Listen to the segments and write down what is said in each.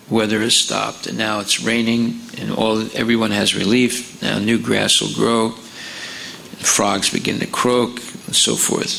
weather has stopped, and now it's raining, and everyone has relief. Now new grass will grow, frogs begin to croak, and so forth.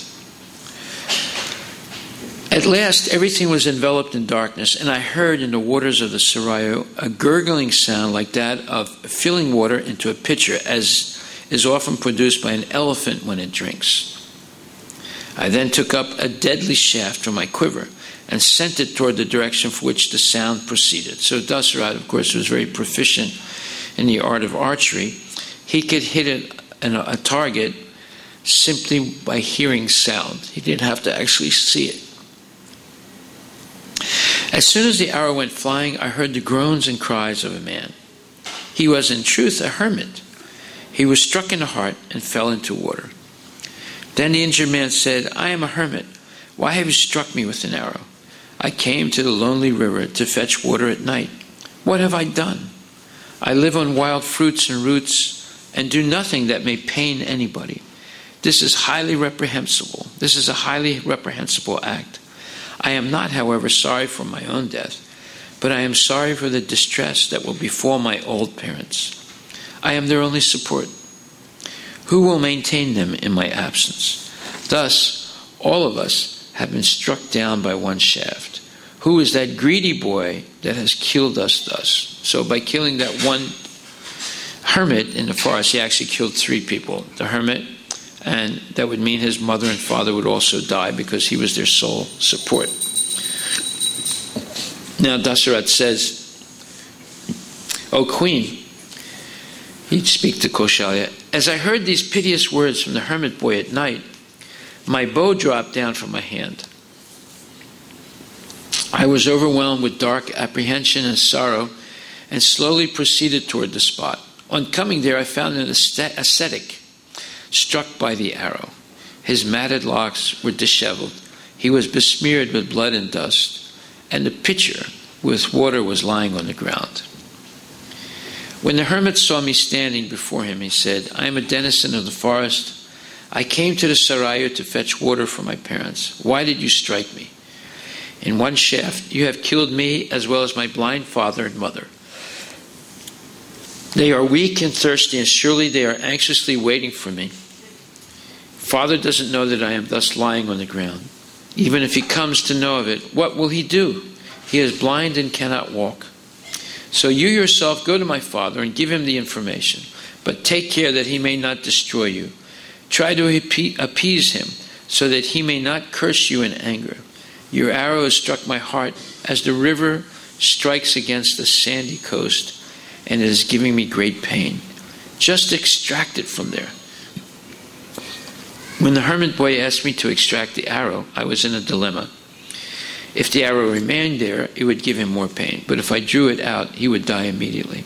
At last, everything was enveloped in darkness, and I heard in the waters of the Sarayu a gurgling sound like that of filling water into a pitcher, as is often produced by an elephant when it drinks. I then took up a deadly shaft from my quiver and sent it toward the direction from which the sound proceeded. So Dasarat, of course, was very proficient in the art of archery. He could hit a target simply by hearing sound. He didn't have to actually see it. As soon as the arrow went flying, I heard the groans and cries of a man. He was in truth a hermit. He was struck in the heart and fell into water. Then the injured man said, I am a hermit. Why have you struck me with an arrow? I came to the lonely river to fetch water at night. What have I done? I live on wild fruits and roots and do nothing that may pain anybody. This is highly reprehensible. This is a highly reprehensible act. I am not, however, sorry for my own death, but I am sorry for the distress that will befall my old parents. I am their only support. Who will maintain them in my absence? Thus, all of us have been struck down by one shaft. Who is that greedy boy that has killed us thus? So by killing that one hermit in the forest, he actually killed 3 people. The hermit, and that would mean his mother and father would also die because he was their sole support. Now Dasarat says, O queen, he'd speak to Kaushalya, as I heard these piteous words from the hermit boy at night, my bow dropped down from my hand. I was overwhelmed with dark apprehension and sorrow and slowly proceeded toward the spot. On coming there, I found an ascetic struck by the arrow. His matted locks were disheveled. He was besmeared with blood and dust, and the pitcher with water was lying on the ground. When the hermit saw me standing before him, he said, I am a denizen of the forest. I came to the Sarayu to fetch water for my parents. Why did you strike me? In one shaft, you have killed me as well as my blind father and mother. They are weak and thirsty, and surely they are anxiously waiting for me. Father doesn't know that I am thus lying on the ground. Even if he comes to know of it, what will he do? He is blind and cannot walk. So you yourself go to my father and give him the information, but take care that he may not destroy you. Try to appease him so that he may not curse you in anger. Your arrow has struck my heart as the river strikes against the sandy coast, and it is giving me great pain. Just extract it from there. When the hermit boy asked me to extract the arrow, I was in a dilemma. If the arrow remained there, it would give him more pain, but if I drew it out, he would die immediately.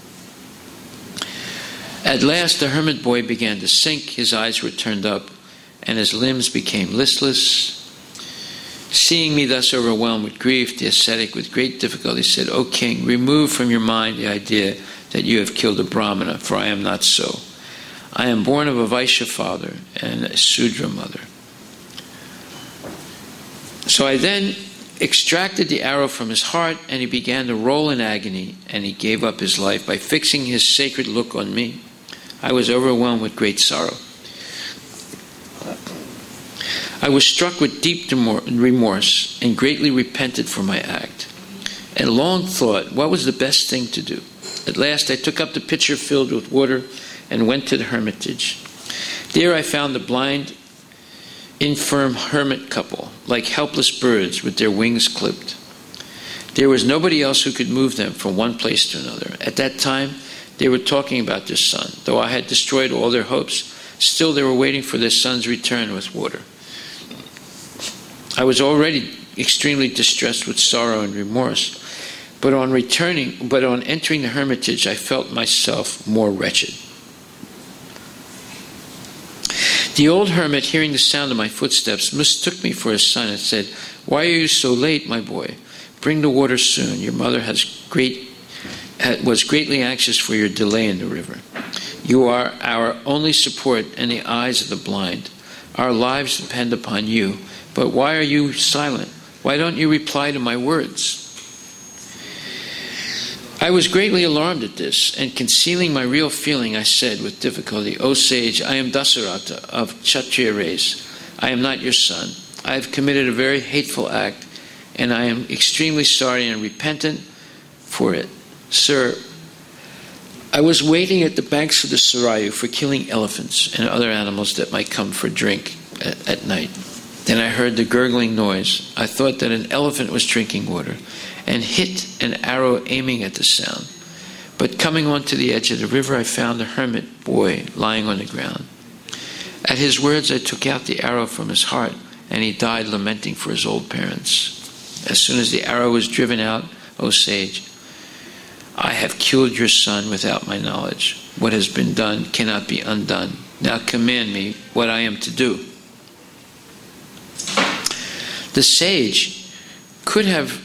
At last, the hermit boy began to sink, his eyes were turned up, and his limbs became listless. Seeing me thus overwhelmed with grief, the ascetic with great difficulty said, O king, remove from your mind the idea that you have killed a Brahmana, for I am not so. I am born of a Vaishya father and a Sudra mother. So I then extracted the arrow from his heart, and he began to roll in agony, and he gave up his life by fixing his sacred look on me. I was overwhelmed with great sorrow. I was struck with deep remorse and greatly repented for my act, and long thought what was the best thing to do. At last I took up the pitcher filled with water and went to the hermitage. There I found the blind, infirm hermit couple, like helpless birds with their wings clipped. There was nobody else who could move them from one place to another. At that time, they were talking about their son. Though I had destroyed all their hopes, still they were waiting for their son's return with water. I was already extremely distressed with sorrow and remorse, but on entering the hermitage, I felt myself more wretched. The old hermit, hearing the sound of my footsteps, mistook me for his son and said, Why are you so late, my boy? Bring the water soon. Your mother was greatly anxious for your delay in the river. You are our only support and the eyes of the blind. Our lives depend upon you. But why are you silent? Why don't you reply to my words? I was greatly alarmed at this, and concealing my real feeling, I said with difficulty, O sage, I am Dasarata of Kshatriya race. I am not your son. I have committed a very hateful act, and I am extremely sorry and repentant for it. Sir, I was waiting at the banks of the Sarayu for killing elephants and other animals that might come for drink at night. Then I heard the gurgling noise. I thought that an elephant was drinking water, and hit an arrow aiming at the sound. But coming onto the edge of the river, I found a hermit boy lying on the ground. At his words, I took out the arrow from his heart, and he died lamenting for his old parents. As soon as the arrow was driven out, O sage, I have killed your son without my knowledge. What has been done cannot be undone. Now command me what I am to do. The sage could have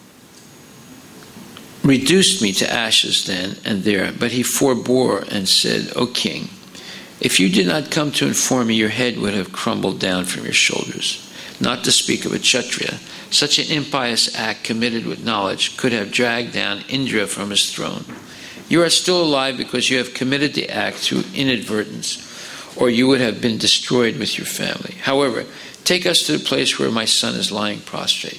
reduced me to ashes then and there, but he forbore and said, O king, if you did not come to inform me, your head would have crumbled down from your shoulders. Not to speak of a Kshatriya, such an impious act committed with knowledge could have dragged down Indra from his throne. You are still alive because you have committed the act through inadvertence, or you would have been destroyed with your family. However, take us to the place where my son is lying prostrate.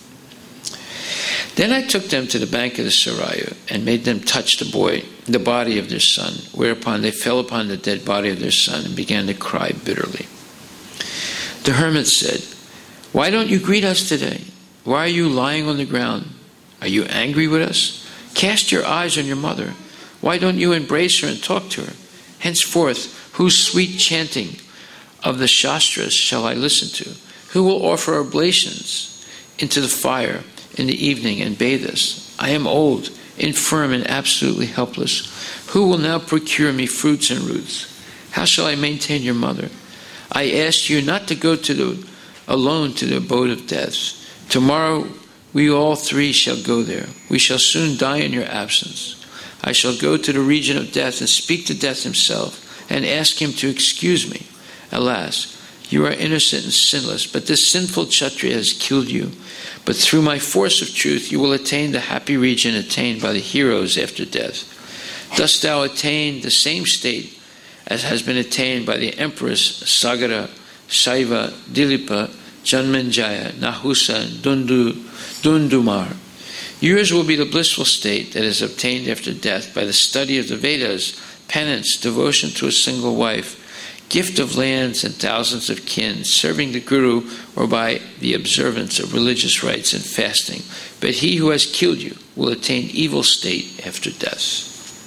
Then I took them to the bank of the Sarayu and made them touch the body of their son, whereupon they fell upon the dead body of their son and began to cry bitterly. The hermit said, Why don't you greet us today? Why are you lying on the ground? Are you angry with us? Cast your eyes on your mother. Why don't you embrace her and talk to her? Henceforth, whose sweet chanting of the Shastras shall I listen to? Who will offer oblations into the fire in the evening and bathe us? I am old, infirm, and absolutely helpless. Who will now procure me fruits and roots? How shall I maintain your mother? I ask you not to go alone to the abode of death. Tomorrow we all three shall go there. We shall soon die in your absence. I shall go to the region of death and speak to death himself and ask him to excuse me. Alas, you are innocent and sinless, but this sinful Kshatriya has killed you. But through my force of truth, you will attain the happy region attained by the heroes after death. Dost thou attain the same state as has been attained by the emperors Sagara, Shaiva, Dilipa, Janmenjaya, Nahusa, and Dundumar. Yours will be the blissful state that is obtained after death by the study of the Vedas, penance, devotion to a single wife, gift of lands and thousands of kin, serving the Guru, or by the observance of religious rites and fasting. But he who has killed you will attain evil state after death.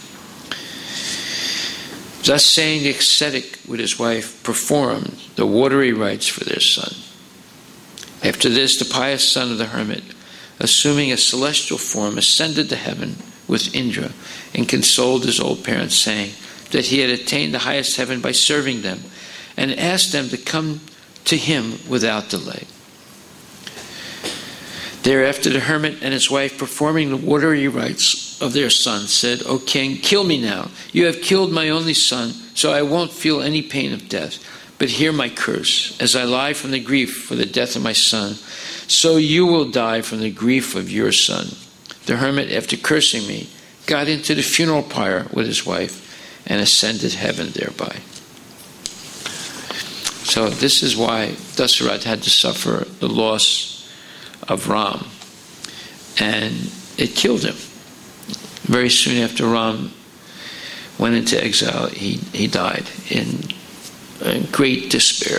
Thus saying, the ascetic with his wife performed the watery rites for their son. After this, the pious son of the hermit, assuming a celestial form, ascended to heaven with Indra and consoled his old parents, saying that he had attained the highest heaven by serving them, and asked them to come to him without delay. Thereafter the hermit and his wife, performing the watery rites of their son, said, O king, kill me now. You have killed my only son, so I won't feel any pain of death. But hear my curse. As I lie from the grief for the death of my son, so you will die from the grief of your son. The hermit, after cursing me, got into the funeral pyre with his wife and ascended heaven thereby. So this is why Dasarath had to suffer the loss of Ram, and it killed him. Very soon after Ram went into exile, he died in great despair.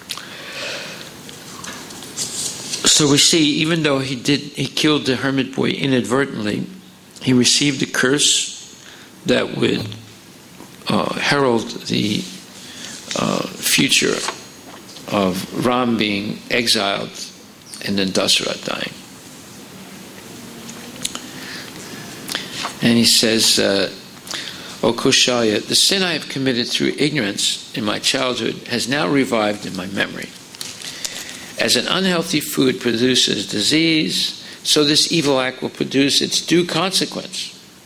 So we see, even though he killed the hermit boy inadvertently, he received a curse that would herald the future of Ram being exiled and then Dasarath dying. And he says, O Kaushalya, the sin I have committed through ignorance in my childhood has now revived in my memory. As an unhealthy food produces disease, so this evil act will produce its due consequence.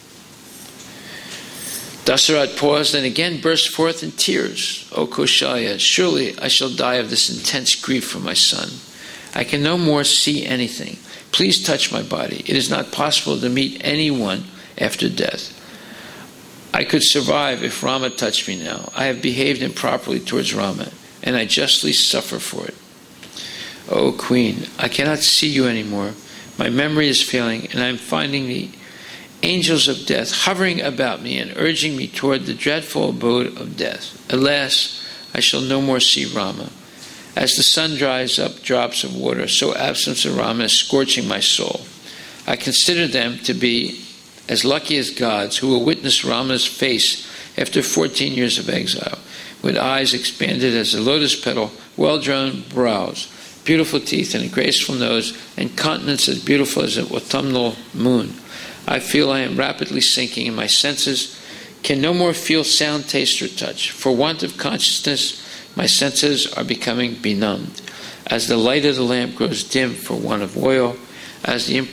Dasarath paused and again burst forth in tears. O Kaushalya, surely I shall die of this intense grief for my son. I can no more see anything. Please touch my body. It is not possible to meet anyone after death. I could survive if Rama touched me now. I have behaved improperly towards Rama, and I justly suffer for it. O Queen, I cannot see you anymore. My memory is failing, and I am finding the angels of death hovering about me and urging me toward the dreadful abode of death. Alas, I shall no more see Rama. As the sun dries up drops of water, so absence of Rama is scorching my soul. I consider them to be as lucky as gods who will witness Rama's face after 14 years of exile, with eyes expanded as a lotus petal, well-drawn brows, beautiful teeth and a graceful nose, and countenance as beautiful as an autumnal moon. I feel I am rapidly sinking, and my senses can no more feel sound, taste, or touch. For want of consciousness, my senses are becoming benumbed. As the light of the lamp grows dim for want of oil, as the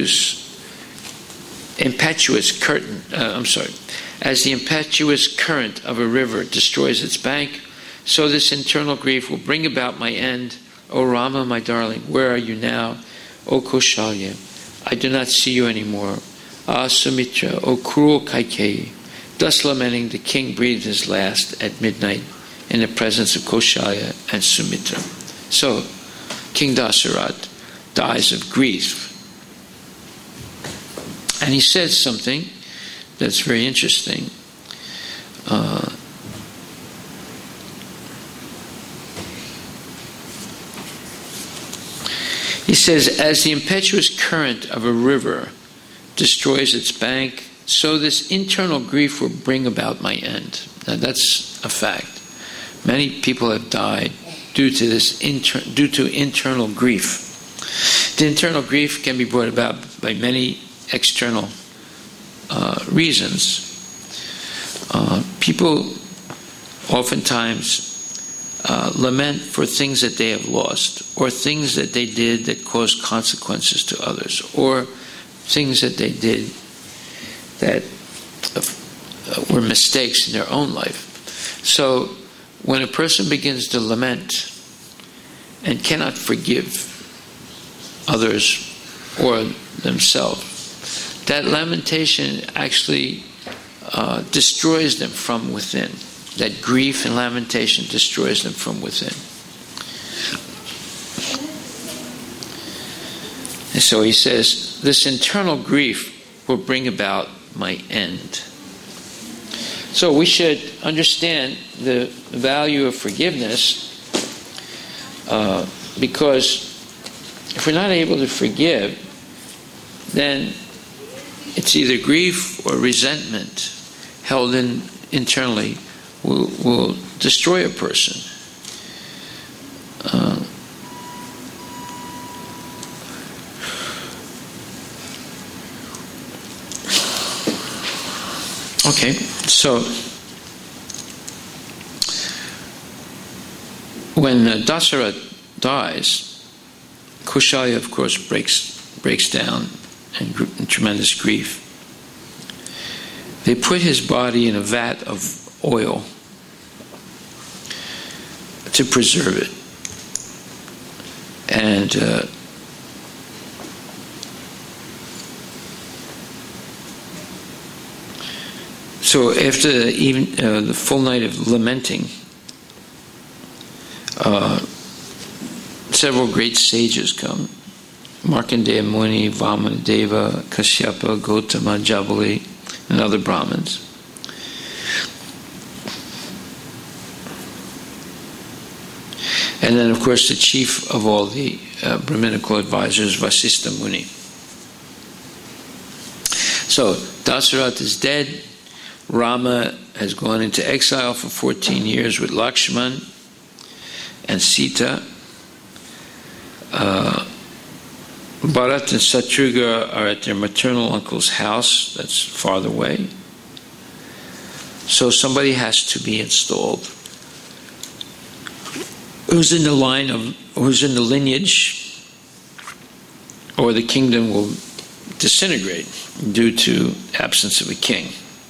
impetuous current of a river destroys its bank, so this internal grief will bring about my end. O Rama, my darling, where are you now? O Kaushalya, I do not see you anymore. Ah, Sumitra, O cruel Kaikeyi. Thus lamenting, the king breathed his last at midnight in the presence of Kaushalya and Sumitra. So, King Dasarath dies of grief. And he says something that's very interesting. He says, as the impetuous current of a river destroys its bank, so this internal grief will bring about my end. Now that's a fact. Many people have died due to internal grief. The internal grief can be brought about by many external reasons. People oftentimes lament for things that they have lost, or things that they did that caused consequences to others, or things that they did that were mistakes in their own life. So when a person begins to lament and cannot forgive others or themselves, that lamentation actually destroys them from within. That grief and lamentation destroys them from within. And so he says, this internal grief will bring about my end. So we should understand the value of forgiveness, because if we're not able to forgive, then it's either grief or resentment held in internally will destroy a person. Okay, so when Dasarath dies, Kaushalya, of course, breaks down in tremendous grief. They put his body in a vat of oil to preserve it. And so after the full night of lamenting, several great sages come. Markandeya Muni, Vamanadeva, Kashyapa, Gautama, Jabali, and other Brahmins. And then, of course, the chief of all the Brahminical advisors, Vasistha Muni. So, Dasarath is dead. Rama has gone into exile for 14 years with Lakshman and Sita. Bharat and Satrughna are at their maternal uncle's house that's farther away. So somebody has to be installed who's in the lineage, or the kingdom will disintegrate due to absence of a king.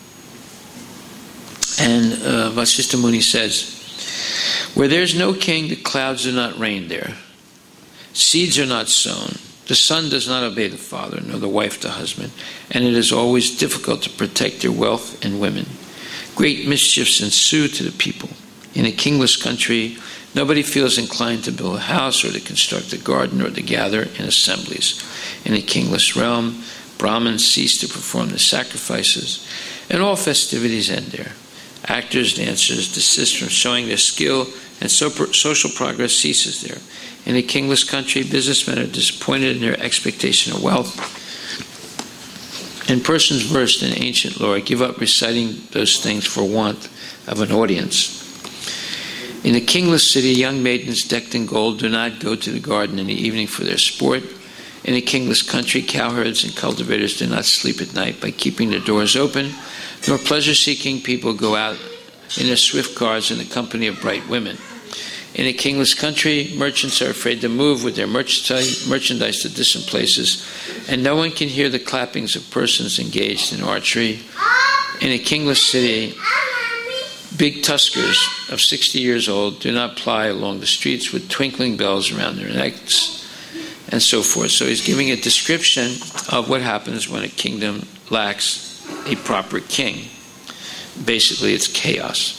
And Vasistha Muni says, where there's no king, the clouds do not rain there. Seeds are not sown. The son does not obey the father, nor the wife the husband, and it is always difficult to protect their wealth and women. Great mischiefs ensue to the people. In a kingless country, nobody feels inclined to build a house or to construct a garden or to gather in assemblies. In a kingless realm, Brahmins cease to perform the sacrifices, and all festivities end there. Actors, dancers desist from showing their skill, and social progress ceases there. In a kingless country, businessmen are disappointed in their expectation of wealth, and persons versed in ancient lore give up reciting those things for want of an audience. In a kingless city, young maidens decked in gold do not go to the garden in the evening for their sport. In a kingless country, cowherds and cultivators do not sleep at night by keeping their doors open, nor pleasure-seeking people go out in their swift cars in the company of bright women. In a kingless country, merchants are afraid to move with their merchandise to distant places, and no one can hear the clappings of persons engaged in archery. In a kingless city, big tuskers of 60 years old do not ply along the streets with twinkling bells around their necks, and so forth. So he's giving a description of what happens when a kingdom lacks a proper king. Basically, it's chaos.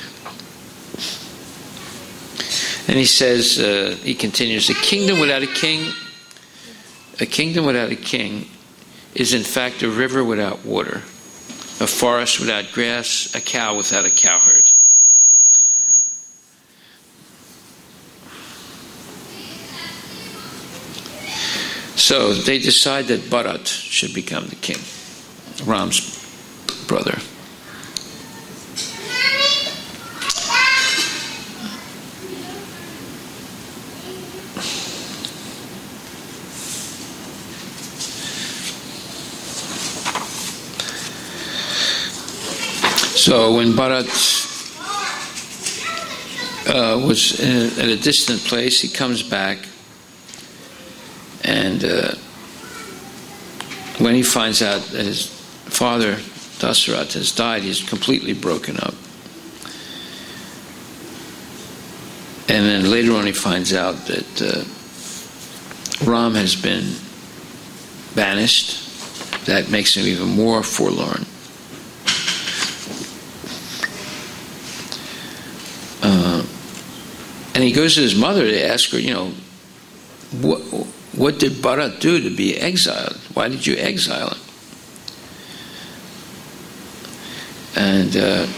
And he says, he continues, a kingdom without a king is in fact a river without water, a forest without grass, a cow without a cowherd. So they decide that Bharat should become the king, Ram's brother. So when Bharat was at a distant place, he comes back, and when he finds out that his father, Dasarath, has died, he's completely broken up. And then later on he finds out that Ram has been banished. That makes him even more forlorn. And he goes to his mother to ask her, what did Bharat do to be exiled? Why did you exile him? And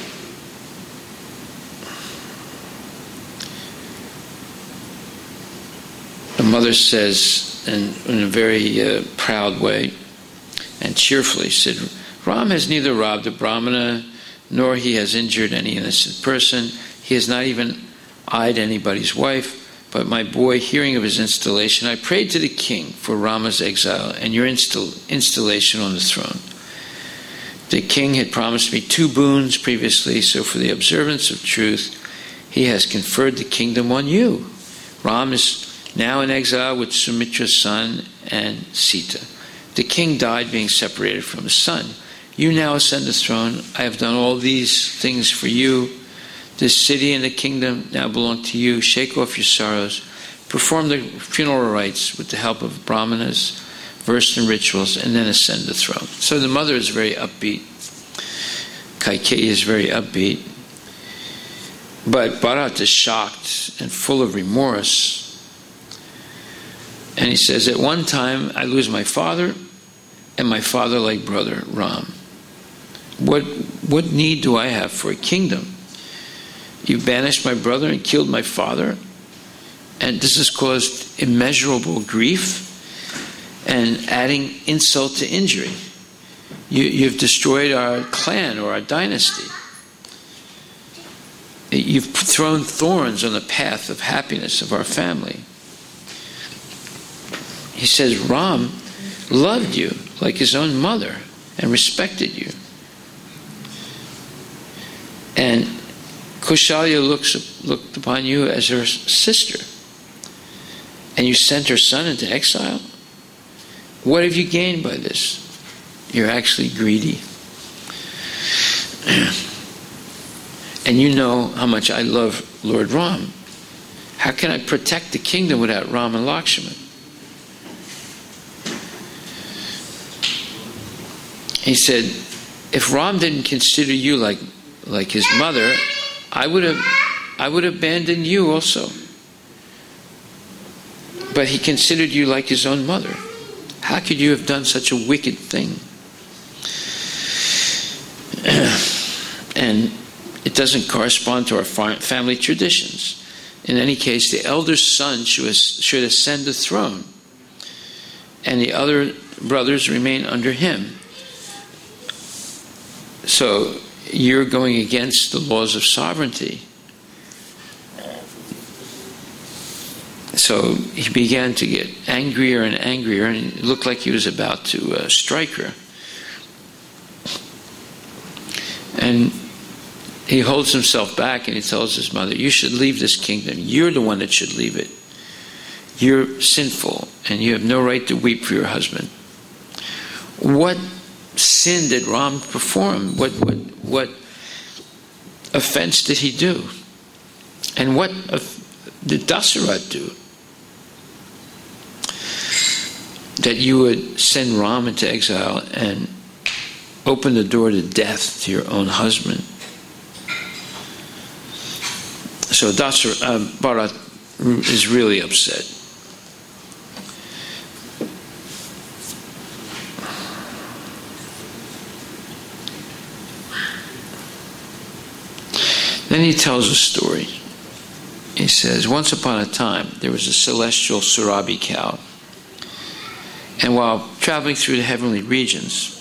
the mother says, in a very proud way and cheerfully, said, Ram has neither robbed a Brahmana, nor he has injured any innocent person. He has not even eyed anybody's wife. But my boy, hearing of his installation, I prayed to the king for Rama's exile and your installation on the throne. The king had promised me 2 boons previously, so for the observance of truth, he has conferred the kingdom on you. Ram is now in exile with Sumitra's son and Sita. The king died being separated from his son. You now ascend the throne. I have done all these things for you. This city and the kingdom now belong to you. Shake off your sorrows. Perform the funeral rites with the help of brahmanas, versed in rituals, and then ascend the throne. So the mother is very upbeat. Kaikeyi is very upbeat. But Bharat is shocked and full of remorse. And he says, at one time I lose my father and my father-like brother Ram. What need do I have for a kingdom? You banished my brother and killed my father, and this has caused immeasurable grief and adding insult to injury. You've destroyed our clan or our dynasty. You've thrown thorns on the path of happiness of our family. He says Ram loved you like his own mother and respected you. And Kaushalya looked upon you as her sister, and you sent her son into exile? What have you gained by this? You're actually greedy. And you know how much I love Lord Ram. How can I protect the kingdom without Ram and Lakshman? He said, if Ram didn't consider you like his mother, I would have abandoned you also. But he considered you like his own mother. How could you have done such a wicked thing? And it doesn't correspond to our family traditions. In any case, the elder son should ascend the throne, and the other brothers remain under him. So you're going against the laws of sovereignty. So he began to get angrier and angrier, and it looked like he was about to strike her. And he holds himself back and he tells his mother, you should leave this kingdom. You're the one that should leave it. You're sinful and you have no right to weep for your husband. What sin did Ram perform? What offense did he do? And what did Dasaratha do? That you would send Ram into exile and open the door to death to your own husband. So Bharat is really upset. Then he tells a story. He says, once upon a time, there was a celestial Surabhi cow. And while traveling through the heavenly regions,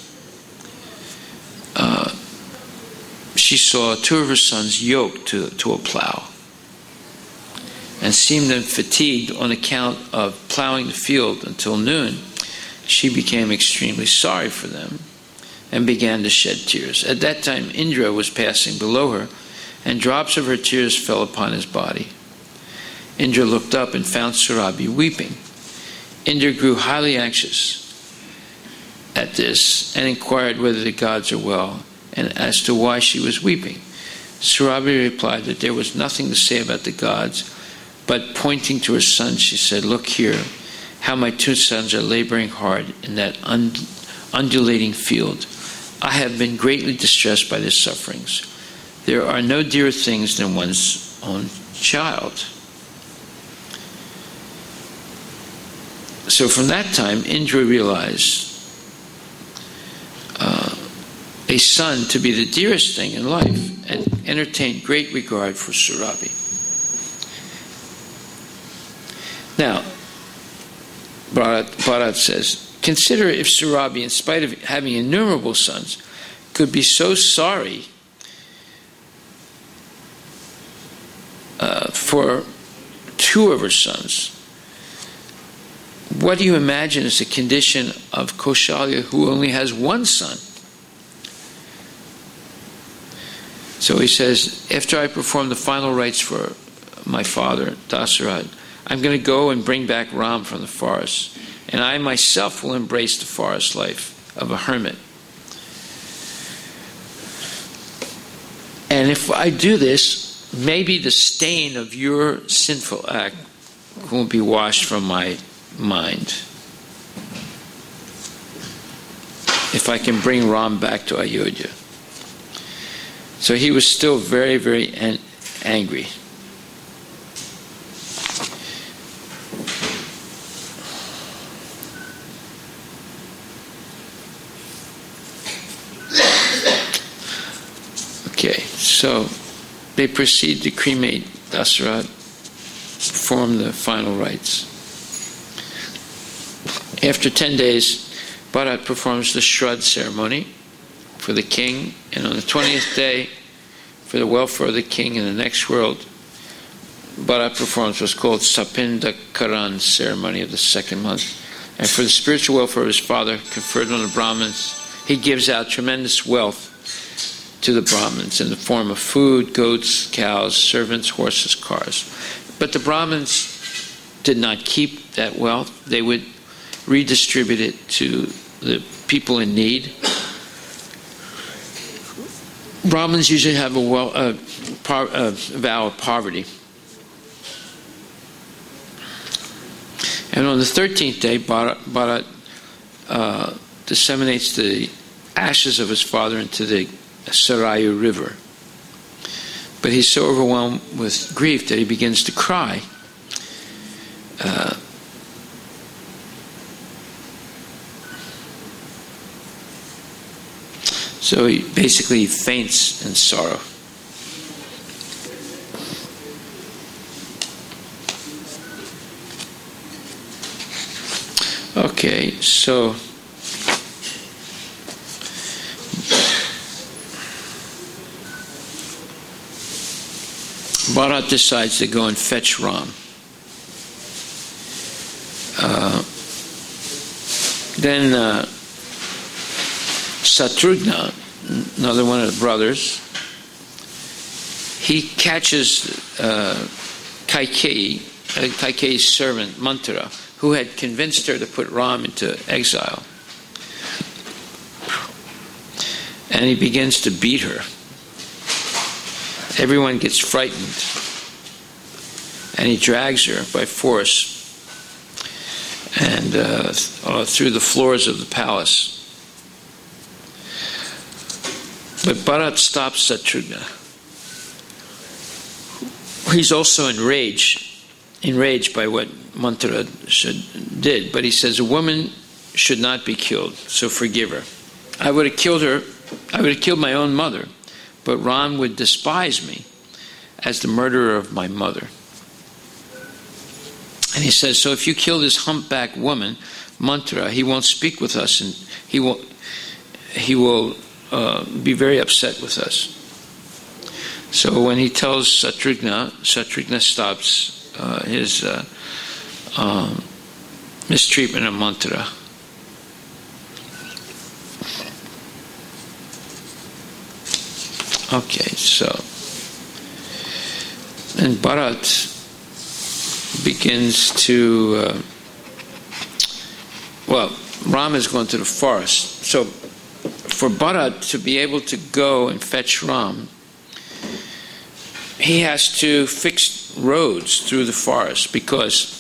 she saw two of her sons yoked to a plow, and seeing them fatigued on account of plowing the field until noon, she became extremely sorry for them and began to shed tears. At that time, Indra was passing below her, and drops of her tears fell upon his body. Indra looked up and found Surabhi weeping. Indra grew highly anxious at this and inquired whether the gods are well and as to why she was weeping. Surabhi replied that there was nothing to say about the gods, but pointing to her son, she said, look here, how my two sons are laboring hard in that undulating field. I have been greatly distressed by their sufferings. There are no dearer things than one's own child. So from that time, Indra realized a son to be the dearest thing in life and entertained great regard for Surabhi. Now, Bharat says, consider if Surabhi, in spite of having innumerable sons, could be so sorry for two of her sons. What do you imagine is the condition of Kaushalya, who only has one son? So he says, after I perform the final rites for my father, Dasaratha, I'm going to go and bring back Ram from the forest, and I myself will embrace the forest life of a hermit. And if I do this, maybe the stain of your sinful act won't be washed from my mind. If I can bring Ram back to Ayodhya. So he was still very, very angry. Okay, so they proceed to cremate Dasaratha, perform the final rites. After 10 days, Bharat performs the Shraddha ceremony for the king, and on the 20th day, for the welfare of the king in the next world, Bharat performs what's called Sapinda Karan ceremony of the second month. And for the spiritual welfare of his father, conferred on the Brahmins, he gives out tremendous wealth to the Brahmins in the form of food, goats, cows, servants, horses, cars. But the Brahmins did not keep that wealth. They would redistribute it to the people in need. Brahmins usually have a vow of poverty. And on the 13th day, Bharat disseminates the ashes of his father into the Sarayu River. But he's so overwhelmed with grief that he begins to cry. So he basically faints in sorrow. Okay, so Bharat decides to go and fetch Ram. Then Satrugna, another one of the brothers, he catches Kaikeyi's servant Manthara, who had convinced her to put Ram into exile. And he begins to beat her. Everyone gets frightened. And he drags her by force and through the floors of the palace. But Bharat stops Satrugna. He's also enraged by what Manthara did, but he says, a woman should not be killed, so forgive her. I would have killed her, I would have killed my own mother, but Ram would despise me as the murderer of my mother. And he says, so if you kill this humpback woman, Manthara, he won't speak with us, and he will be very upset with us. So when he tells Satrugna stops his mistreatment of Manthara. Okay, so and Bharat begins to Ram is going to the forest. So for Bharat to be able to go and fetch Ram, he has to fix roads through the forest, because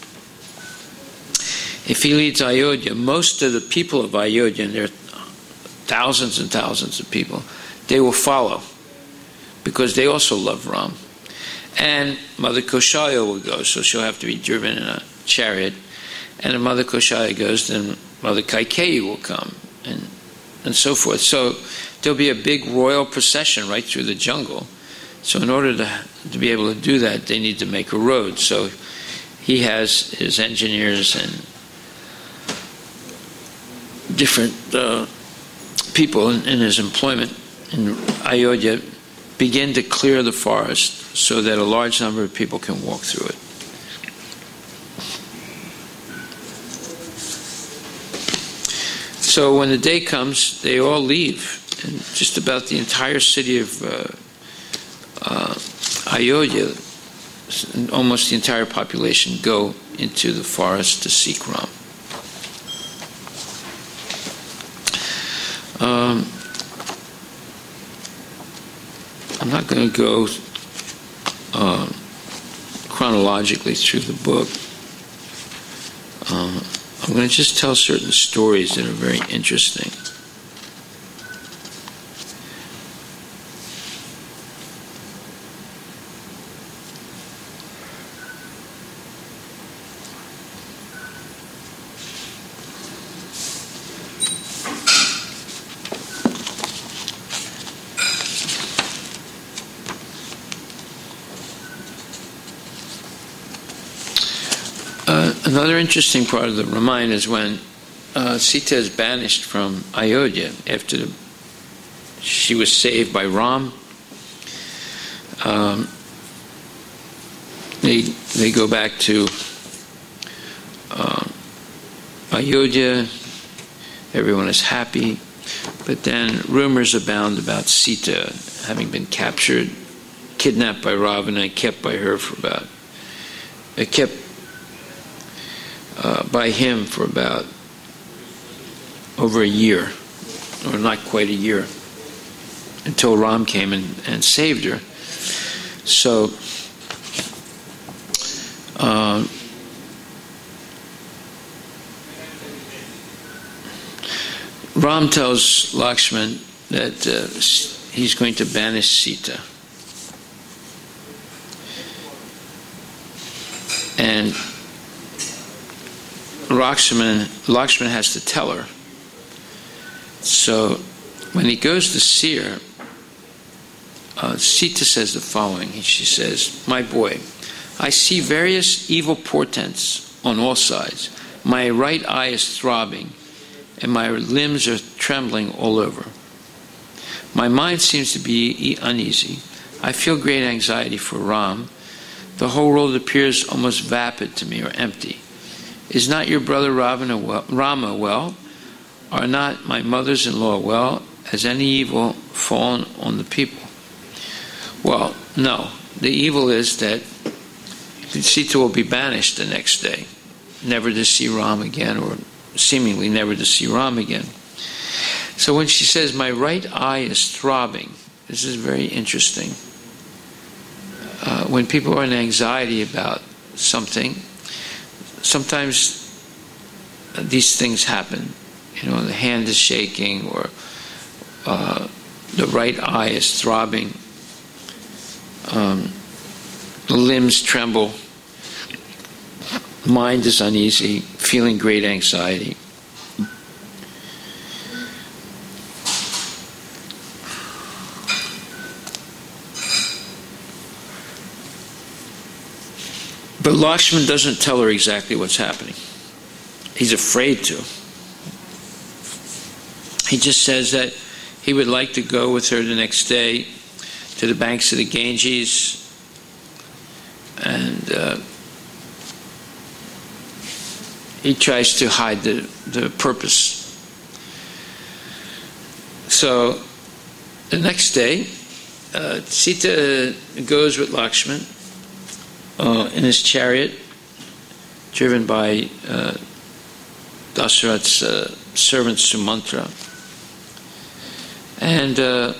if he leads Ayodhya, most of the people of Ayodhya, and there are thousands and thousands of people, they will follow, because they also love Ram. And Mother Kaushalya will go, so she'll have to be driven in a chariot. And if Mother Kaushalya goes, then Mother Kaikeyi will come, and so forth. So there'll be a big royal procession right through the jungle. So in order to be able to do that, they need to make a road. So he has his engineers and different people in his employment in Ayodhya begin to clear the forest so that a large number of people can walk through it. So when the day comes, they all leave, and just about the entire city of Ayodhya, almost the entire population, go into the forest to seek Ram. I'm not going to go chronologically through the book. I'm going to just tell certain stories that are very interesting. Another interesting part of the Ramayana is when Sita is banished from Ayodhya after she was saved by Ram. They go back to Ayodhya. Everyone is happy, but then rumors abound about Sita having been captured, kidnapped by Ravana, and kept by her for about by him for about over a year, or not quite a year, until Ram came and saved her. So Ram tells Lakshman that he's going to banish Sita. And Lakshman has to tell her. So when he goes to see her, Sita says the following. She says, "My boy, I see various evil portents on all sides. My right eye is throbbing, and my limbs are trembling all over. My mind seems to be uneasy. I feel great anxiety for Ram. The whole world appears almost vapid to me, or empty. Is not your brother Rama well? Are not my mothers-in-law well? Has any evil fallen on the people?" Well, no. The evil is that Sita will be banished the next day, never to see Ram again, or seemingly never to see Ram again. So when she says, "My right eye is throbbing," this is very interesting. When people are in anxiety about something, sometimes these things happen. The hand is shaking, or the right eye is throbbing. The limbs tremble. Mind is uneasy, feeling great anxiety. But Lakshman doesn't tell her exactly what's happening. He's afraid to. He just says that he would like to go with her the next day to the banks of the Ganges, and he tries to hide the purpose. So the next day, Sita goes with Lakshman in his chariot, driven by Dasharatha's servant Sumantra. And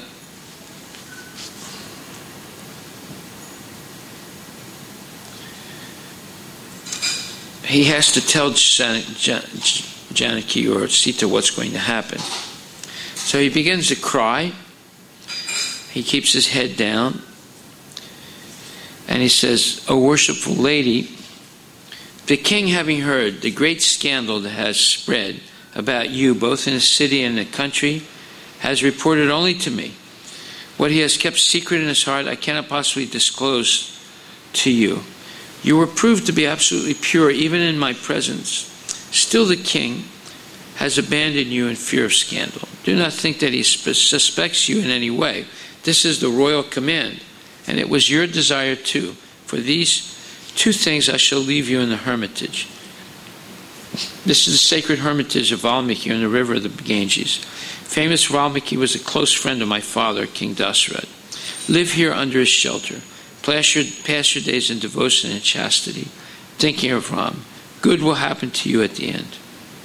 he has to tell Janaki or Sita what's going to happen. So he begins to cry. He keeps his head down. And he says, "O worshipful lady, the king, having heard the great scandal that has spread about you, both in the city and the country, has reported only to me. What he has kept secret in his heart, I cannot possibly disclose to you. You were proved to be absolutely pure, even in my presence. Still the king has abandoned you in fear of scandal. Do not think that he suspects you in any way. This is the royal command, and it was your desire too. For these two things I shall leave you in the hermitage." This is the sacred hermitage of Valmiki on the river of the Ganges. Famous Valmiki was a close friend of my father, King Dasharatha. Live here under his shelter. Pass your days in devotion and chastity, thinking of Ram. Good will happen to you at the end.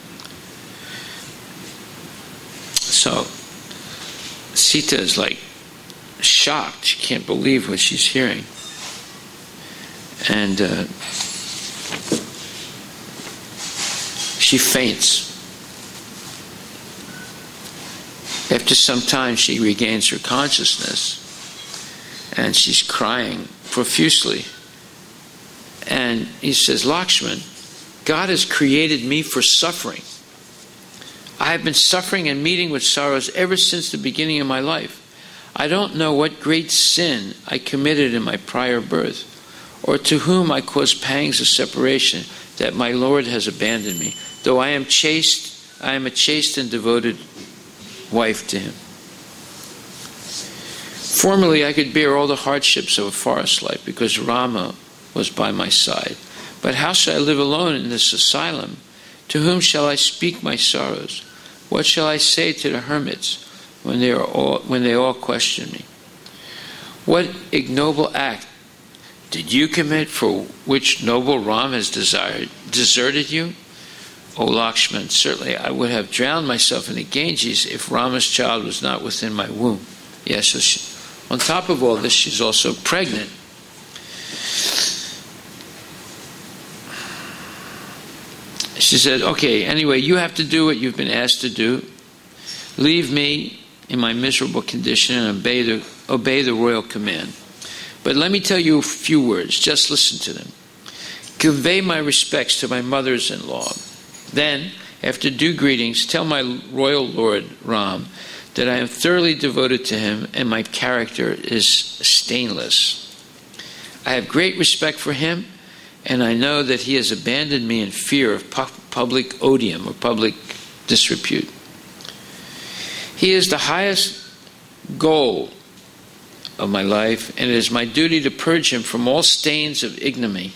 So Sita is like shocked. She can't believe what she's hearing. And she faints. After some time, she regains her consciousness, and she's crying profusely. And he says, "Lakshman, God has created me for suffering. I have been suffering and meeting with sorrows ever since the beginning of my life. I don't know what great sin I committed in my prior birth, or to whom I caused pangs of separation, that my Lord has abandoned me. Though I am chaste, I am a chaste and devoted wife to him. Formerly I could bear all the hardships of a forest life, because Rama was by my side. But how shall I live alone in this asylum? To whom shall I speak my sorrows? What shall I say to the hermits when they all question me? What ignoble act did you commit for which noble Ram has deserted you? O Lakshman, certainly I would have drowned myself in the Ganges if Rama's child was not within my womb." Yes, so on top of all this, she's also pregnant. She said, "Okay, anyway, you have to do what you've been asked to do. Leave me in my miserable condition and obey the royal command. But let me tell you a few words. Just listen to them. Convey my respects to my mothers-in-law. Then, after due greetings, tell my royal lord, Ram, that I am thoroughly devoted to him and my character is stainless. I have great respect for him, and I know that he has abandoned me in fear of public odium or public disrepute. He is the highest goal of my life, and it is my duty to purge him from all stains of ignominy.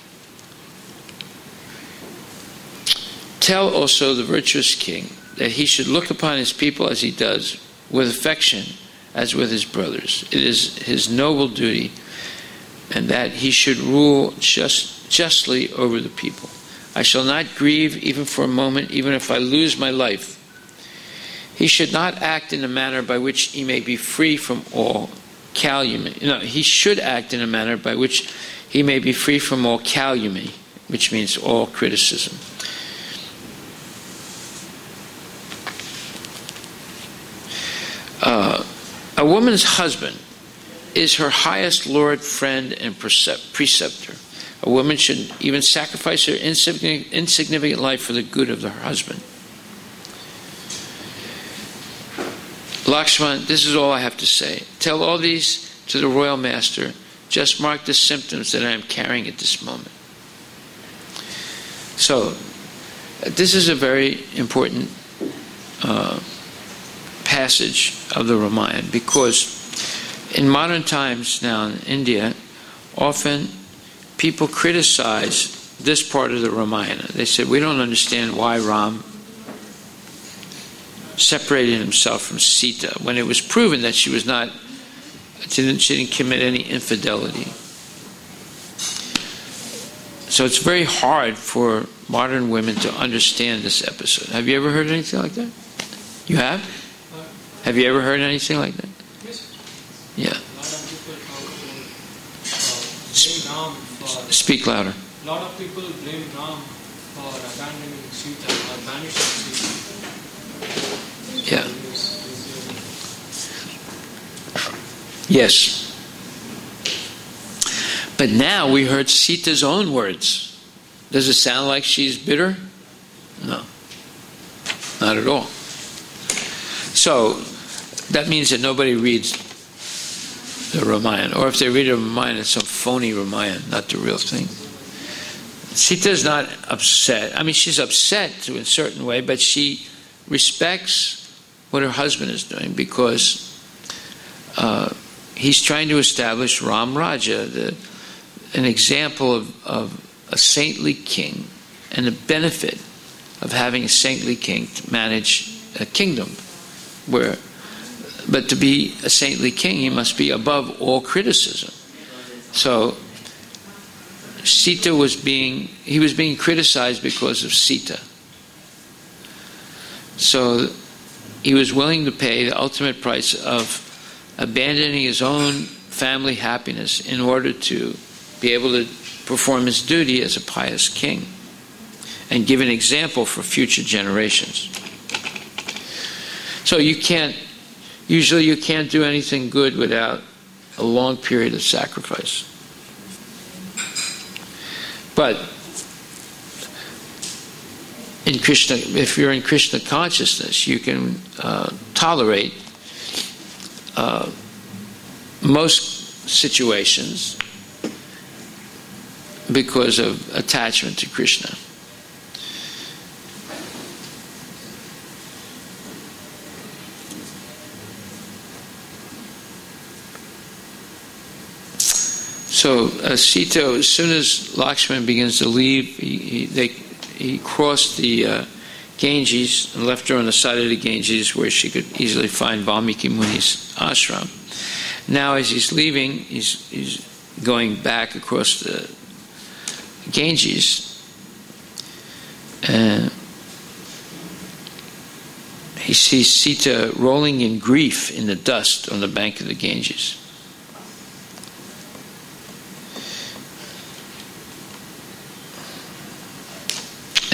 Tell also the virtuous king that he should look upon his people as he does, with affection as with his brothers. It is his noble duty, and that he should rule justly over the people. I shall not grieve even for a moment, even if I lose my life. He should not act in a manner by which he may be free from all calumny. No, he should act in a manner by which he may be free from all calumny, which means all criticism. A woman's husband is her highest lord, friend, and preceptor. A woman should even sacrifice her insignificant life for the good of her husband. Lakshman, this is all I have to say. Tell all these to the royal master. Just mark the symptoms that I am carrying at this moment. So, this is a very important passage of the Ramayana, because in modern times now in India, often people criticize this part of the Ramayana. They said, we don't understand why Ram separated himself from Sita when it was proven that she didn't commit any infidelity. So it's very hard for modern women to understand this episode. Have you ever heard anything like that? You have? Have you ever heard anything like that? Yes. Yeah. A lot of people talk about blame Ram for... Speak louder. A lot of people blame Ram for abandoning Sita or banishing Sita. Yeah. Yes. But now we heard Sita's own words. Does it sound like she's bitter? No. Not at all. So, that means that nobody reads the Ramayana. Or if they read a Ramayana, it's some phony Ramayana, not the real thing. Sita's not upset. I mean, she's upset to a certain way, but she respects what her husband is doing, because he's trying to establish Ram Raja, an example of a saintly king, and the benefit of having a saintly king to manage a kingdom. But to be a saintly king, he must be above all criticism. So he was being criticized because of Sita. So he was willing to pay the ultimate price of abandoning his own family happiness in order to be able to perform his duty as a pious king and give an example for future generations. So you can't do anything good without a long period of sacrifice. But in Krishna, if you're in Krishna consciousness, you can tolerate most situations because of attachment to Krishna. So Sita, as soon as Lakshman begins to leave, he crossed the Ganges and left her on the side of the Ganges where she could easily find Valmiki Muni's ashram. Now as he's leaving, he's going back across the Ganges, and he sees Sita rolling in grief in the dust on the bank of the Ganges.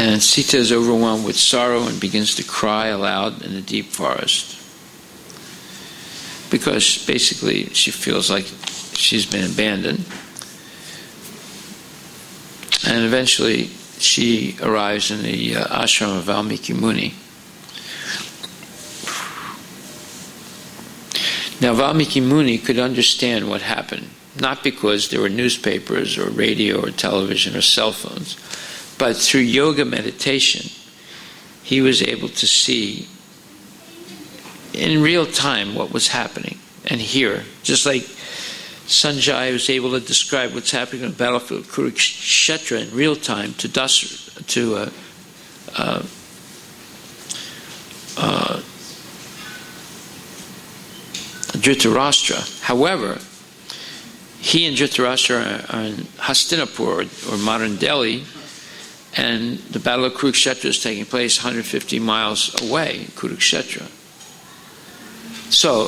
And Sita is overwhelmed with sorrow and begins to cry aloud in the deep forest. Because basically she feels like she's been abandoned. And eventually she arrives in the ashram of Valmiki Muni. Now Valmiki Muni could understand what happened, not because there were newspapers or radio or television or cell phones, but through yoga meditation, he was able to see in real time what was happening and hear. Just like Sanjay was able to describe what's happening on the battlefield of Kurukshetra in real time to Dhritarashtra. However, he and Dhritarashtra are in Hastinapur or modern Delhi, and the Battle of Kurukshetra is taking place 150 miles away, Kurukshetra. So,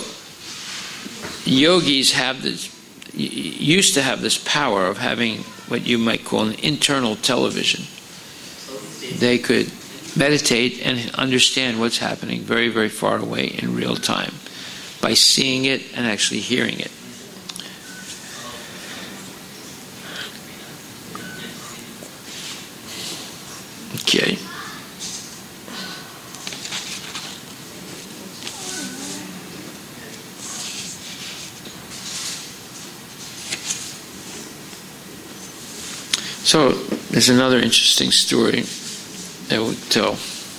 yogis used to have this power of having what you might call an internal television. They could meditate and understand what's happening very, very far away in real time by seeing it and actually hearing it. Okay. So there's another interesting story that we'll tell.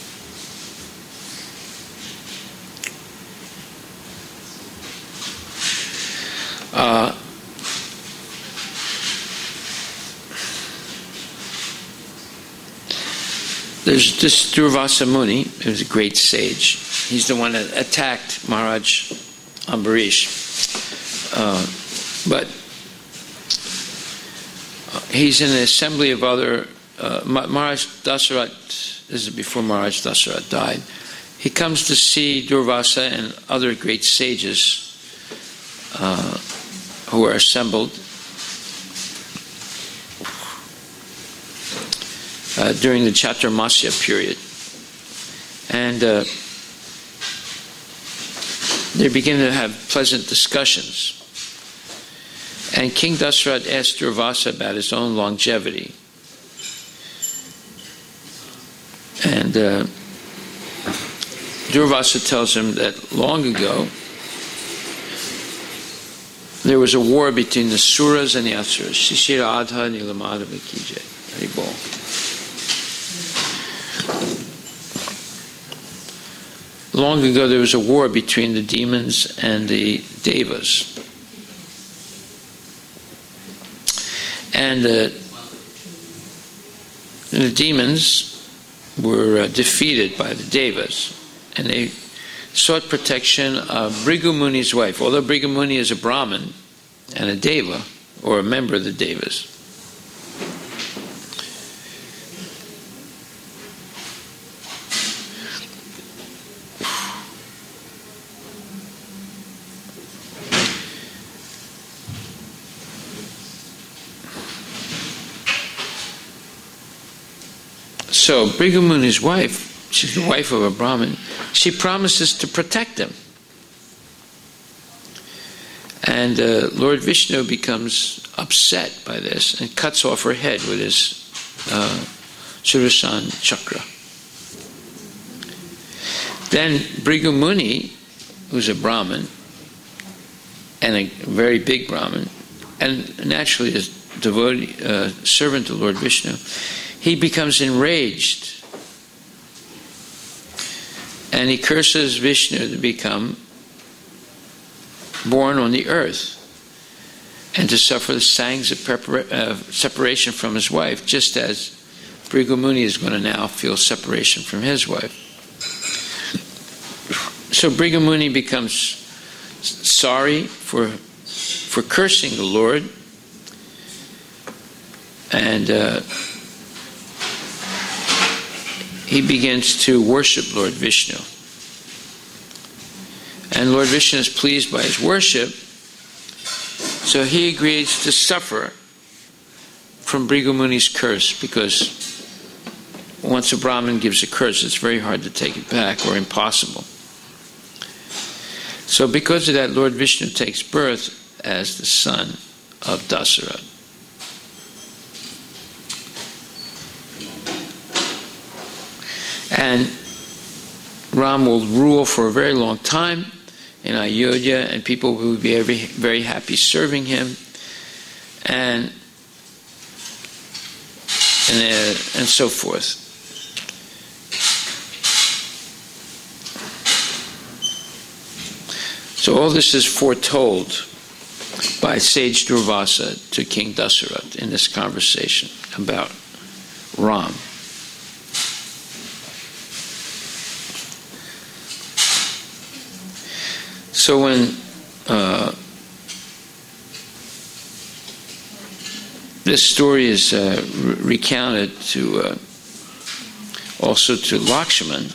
There's this Durvasa Muni, who was a great sage. He's the one that attacked Maharaj Ambarish. But he's in an assembly of other... Maharaj Dasarat, this is before Maharaj Dasarat died. He comes to see Durvasa and other great sages who are assembled during the Chaturmasya period. And they begin to have pleasant discussions. And King Dasarat asked Durvasa about his own longevity. And Durvasa tells him that long ago there was a war between the Suras and the Asuras. Shishira Adha Nilamadava Kijay. Haribol. Long ago there was a war between the demons and the devas. And the demons were defeated by the devas, and they sought protection of Bhrigu Muni's wife. Although Bhrigu Muni is a Brahmin and a deva, or a member of the devas. So Bhrigu Muni's wife, she's the wife of a Brahmin, she promises to protect him. And Lord Vishnu becomes upset by this and cuts off her head with his Sudarshan chakra. Then Bhrigu Muni, who's a Brahmin, and a very big Brahmin, and naturally is devotee, servant to Lord Vishnu, he becomes enraged and he curses Vishnu to become born on the earth and to suffer the pangs of separation from his wife, just as Bhrigu Muni is going to now feel separation from his wife. So Bhrigu Muni becomes sorry for cursing the Lord, and he begins to worship Lord Vishnu. And Lord Vishnu is pleased by his worship, so he agrees to suffer from Bhrigu Muni's curse, because once a Brahmin gives a curse, it's very hard to take it back, or impossible. So because of that, Lord Vishnu takes birth as the son of Dasarath. And Ram will rule for a very long time in Ayodhya, and people will be very, very happy serving him, and so forth. So all this is foretold by sage Durvasa to King Dasarath in this conversation about Ram. So when this story is recounted to also to Lakshman,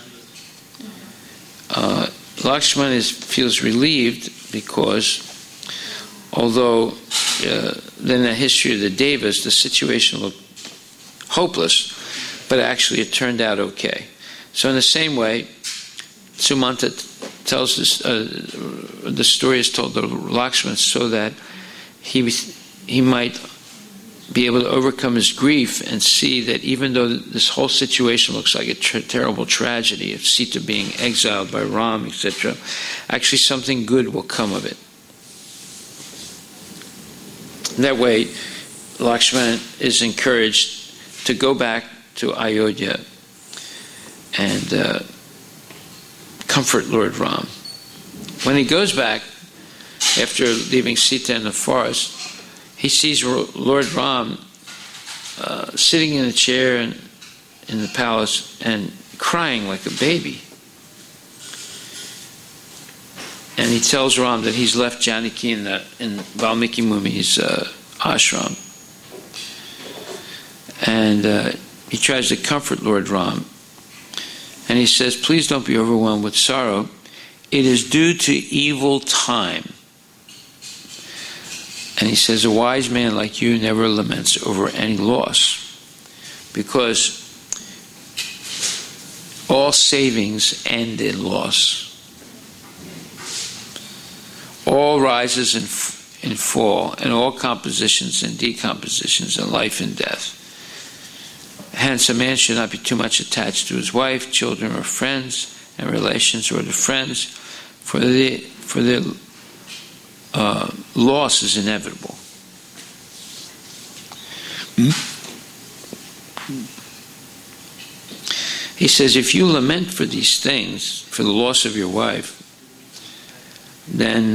Lakshman feels relieved because although in the history of the Devas the situation looked hopeless, but actually it turned out okay. So in the same way, Sumanta tells this, the story is told to Lakshman so that he might be able to overcome his grief and see that even though this whole situation looks like a terrible tragedy of Sita being exiled by Ram, etc., actually something good will come of it. That way, Lakshman is encouraged to go back to Ayodhya and comfort Lord Ram. When he goes back, after leaving Sita in the forest, he sees Lord Ram sitting in a chair in the palace and crying like a baby. And he tells Ram that he's left Janaki in Valmiki Muni's ashram. And he tries to comfort Lord Ram. And he says, please don't be overwhelmed with sorrow. It is due to evil time. And he says, a wise man like you never laments over any loss, because all savings end in loss. All rises and fall, and all compositions and decompositions, and life and death. Hence, a man should not be too much attached to his wife, children, or friends, and relations, or to friends, for the loss is inevitable. He says, if you lament for these things, for the loss of your wife, then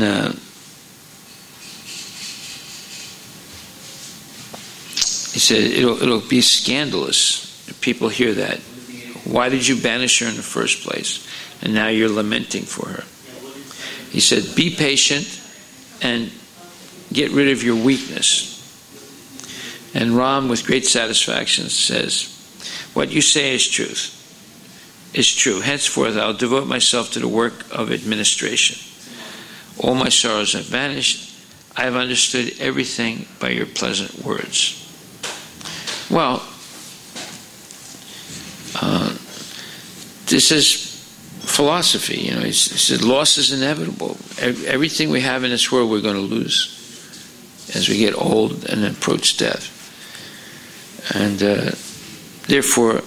he said it'll be scandalous if people hear that. Why did you banish her in the first place? And now you're lamenting for her. He said, be patient and get rid of your weakness. And Ram, with great satisfaction, says, what you say is truth. Is true. Henceforth, I'll devote myself to the work of administration. All my sorrows have vanished. I have understood everything by your pleasant words. Well, this is philosophy. You know, he said, loss is inevitable. Everything we have in this world, we're going to lose as we get old and approach death. And therefore,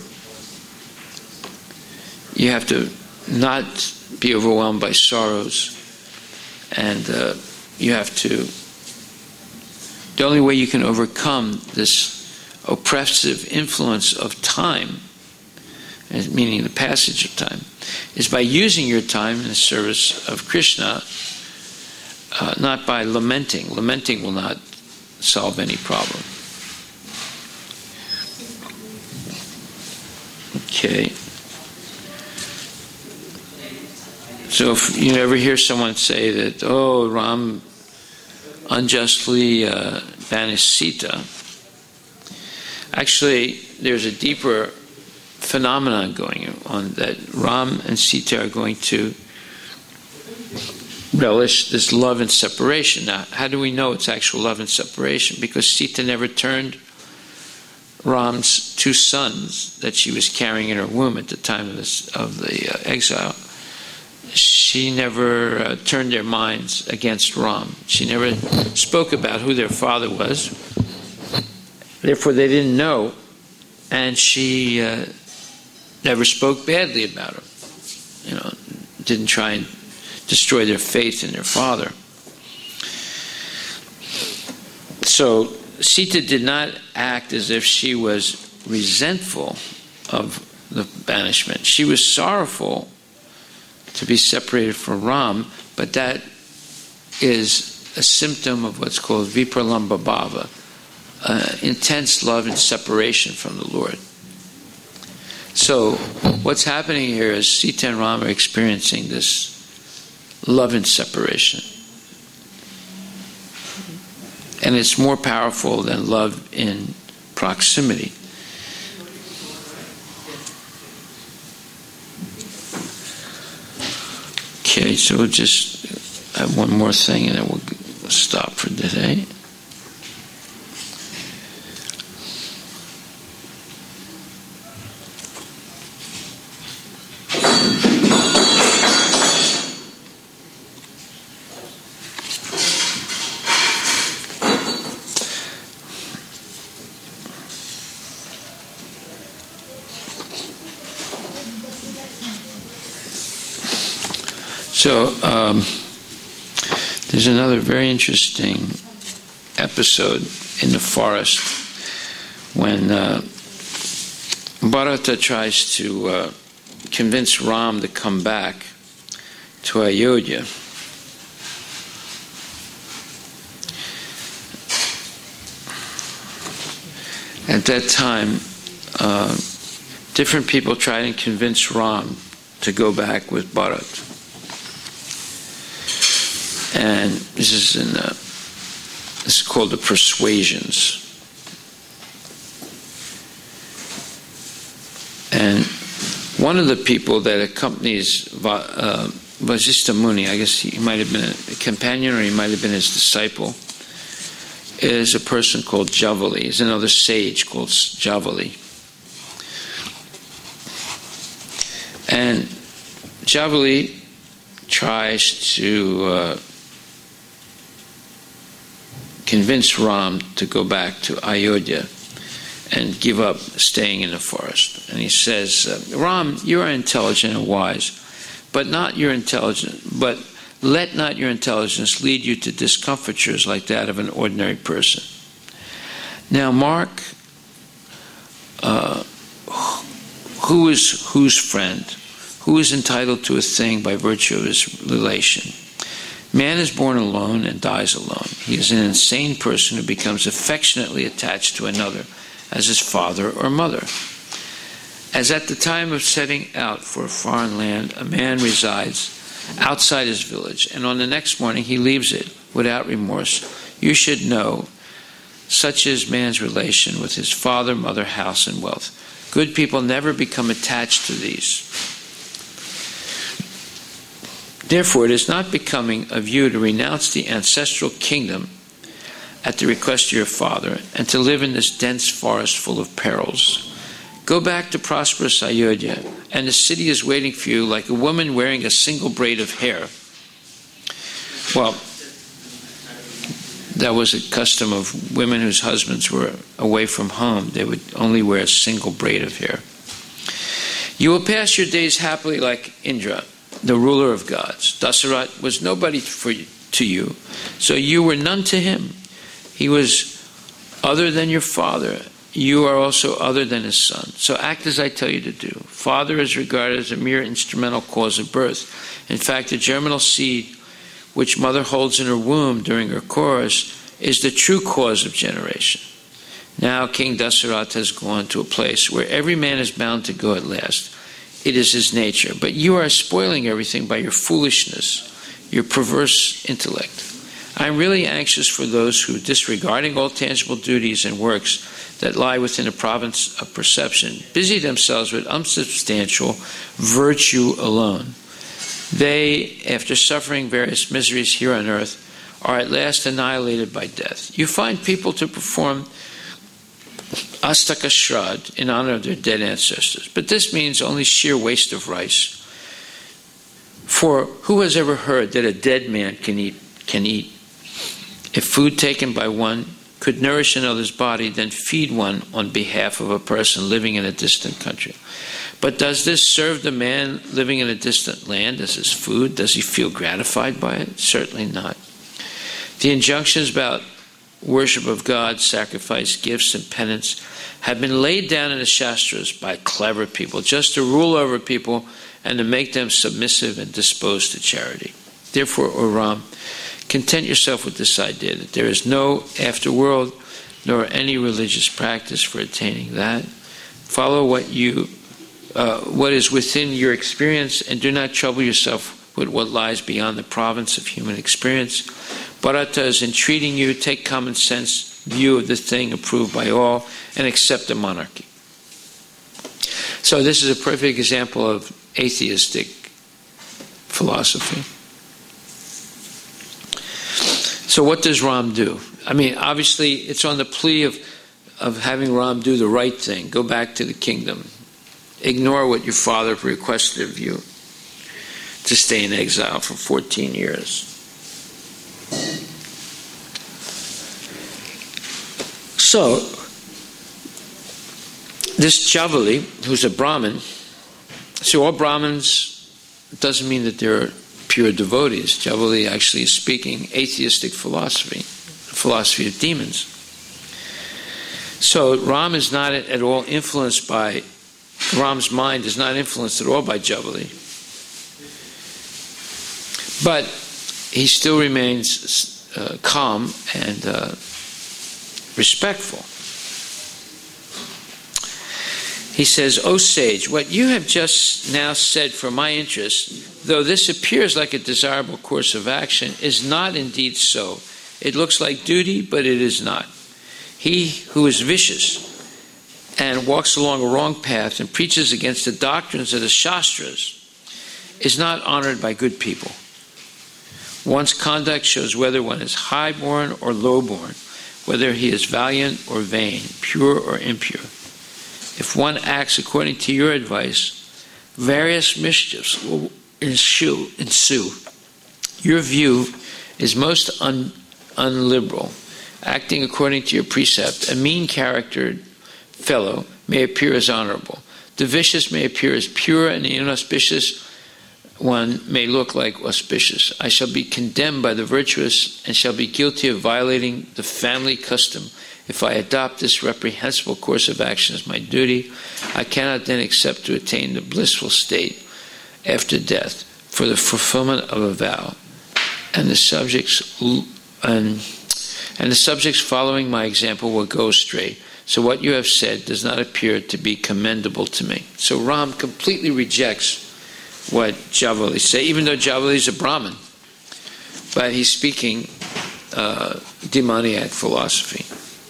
you have to not be overwhelmed by sorrows, and you have to, the only way you can overcome this oppressive influence of time, meaning the passage of time, is by using your time in the service of Krishna, not by lamenting. Lamenting will not solve any problem. Okay. So if you ever hear someone say that, oh, Ram unjustly banished Sita, actually there's a deeper phenomenon going on, that Ram and Sita are going to relish this love and separation. Now, how do we know it's actual love and separation? Because Sita never turned Ram's two sons that she was carrying in her womb at the time of the exile, she never turned their minds against Ram. She never spoke about who their father was. Therefore, they didn't know, and she never spoke badly about him. Didn't try and destroy their faith in their father. So Sita did not act as if she was resentful of the banishment. She was sorrowful to be separated from Ram, but that is a symptom of what's called vipralambha bhava, intense love and separation from the Lord. So what's happening here is Sita and Ram are experiencing this love and separation. And it's more powerful than love in proximity. Okay, so we'll just have one more thing and then we'll stop for today. So there's another very interesting episode in the forest when Bharata tries to convince Ram to come back to Ayodhya. At that time, different people tried to convince Ram to go back with Bharat. And this is called the Persuasions. And one of the people that accompanies Vasistha Muni, I guess he might have been a companion or he might have been his disciple, is a person called Javali. He's another sage called Javali. And Javali tries to convince Ram to go back to Ayodhya and give up staying in the forest. And he says, Ram, you are intelligent and wise, but let not your intelligence lead you to discomfitures like that of an ordinary person. Now mark who is whose friend, who is entitled to a thing by virtue of his relation. Man is born alone and dies alone. He is an insane person who becomes affectionately attached to another as his father or mother. As at the time of setting out for a foreign land, a man resides outside his village, and on the next morning he leaves it without remorse, you should know such is man's relation with his father, mother, house, and wealth. Good people never become attached to these. Therefore, it is not becoming of you to renounce the ancestral kingdom at the request of your father and to live in this dense forest full of perils. Go back to prosperous Ayodhya, and the city is waiting for you like a woman wearing a single braid of hair. Well, that was a custom of women whose husbands were away from home. They would only wear a single braid of hair. You will pass your days happily like Indra, the ruler of gods. Dasarat was nobody to you, so you were none to him. He was other than your father. You are also other than his son. So act as I tell you to do. Father is regarded as a mere instrumental cause of birth. In fact, the germinal seed which mother holds in her womb during her course is the true cause of generation. Now King Dasarat has gone to a place where every man is bound to go at last. It is his nature. But you are spoiling everything by your foolishness, your perverse intellect. I am really anxious for those who, disregarding all tangible duties and works that lie within the province of perception, busy themselves with unsubstantial virtue alone. They, after suffering various miseries here on earth, are at last annihilated by death. You find people to perform Astaka Shrad, in honor of their dead ancestors. But this means only sheer waste of rice. For who has ever heard that a dead man can eat? If food taken by one could nourish another's body, then feed one on behalf of a person living in a distant country. But does this serve the man living in a distant land as his food? Does he feel gratified by it? Certainly not. The injunctions about worship of God, sacrifice, gifts, and penance have been laid down in the Shastras by clever people, just to rule over people and to make them submissive and disposed to charity. Therefore, O Ram, content yourself with this idea that there is no afterworld, nor any religious practice for attaining that. Follow what is within your experience, and do not trouble yourself with what lies beyond the province of human experience. Bharata is entreating you, take common sense view of the thing approved by all, and accept the monarchy. So this is a perfect example of atheistic philosophy. So what does Ram do? I mean, obviously, it's on the plea of having Ram do the right thing. Go back to the kingdom. Ignore what your father requested of you, to stay in exile for 14 years. So, this Javali, who's a Brahmin, so all Brahmins, doesn't mean that they're pure devotees. Javali actually is speaking atheistic philosophy, the philosophy of demons. So Ram is not at all influenced by, Ram's mind is not influenced at all by Javali. But he still remains calm and respectful. He says, O sage, what you have just now said for my interest, though this appears like a desirable course of action, is not indeed so. It looks like duty, but it is not. He who is vicious and walks along a wrong path and preaches against the doctrines of the Shastras is not honored by good people. One's conduct shows whether one is high-born or low-born, whether he is valiant or vain, pure or impure. If one acts according to your advice, various mischiefs will ensue. Your view is most unliberal. Acting according to your precept, a mean-charactered fellow may appear as honorable. The vicious may appear as pure, and the inauspicious one may look like auspicious. I shall be condemned by the virtuous and shall be guilty of violating the family custom. If I adopt this reprehensible course of action as my duty, I cannot then accept to attain the blissful state after death for the fulfillment of a vow. And the subjects following my example will go astray. So what you have said does not appear to be commendable to me. So Ram completely rejects what Javali says, even though Javali is a Brahmin. But he's speaking demoniac philosophy.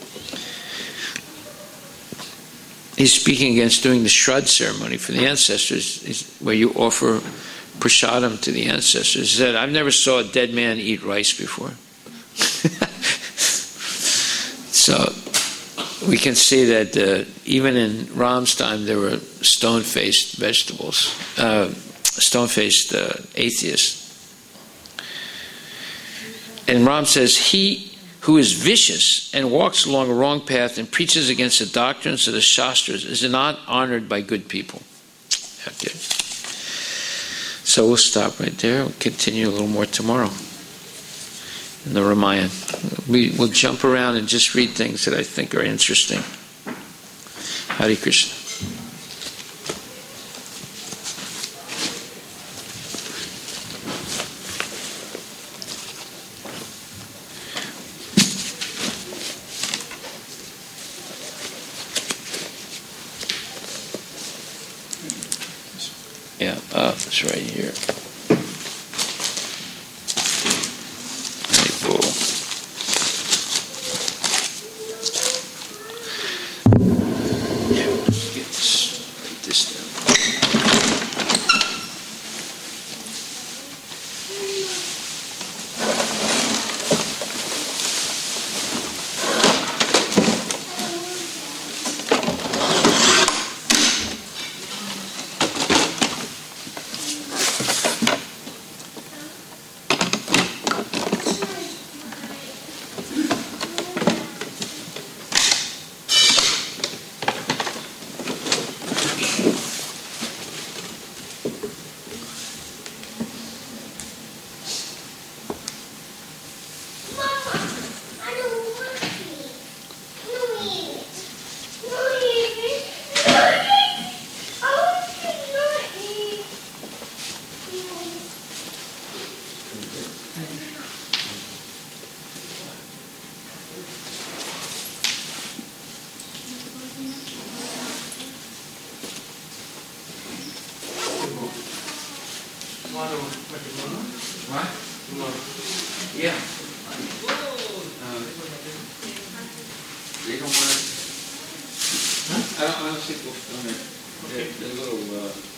He's speaking against doing the Shrad ceremony for the ancestors, where you offer prasadam to the ancestors. He said, I've never saw a dead man eat rice before. So we can see that even in Ram's time there were stone-faced vegetables, stone-faced atheists. And Ram says, he who is vicious and walks along a wrong path and preaches against the doctrines of the Shastras is not honored by good people. Okay. So we'll stop right there. We'll continue a little more tomorrow in the Ramayana. We'll jump around and just read things that I think are interesting. Hare Krishna. Yeah, it's right here. What? Yeah. They don't want to. I don't think we'll film it. They're little.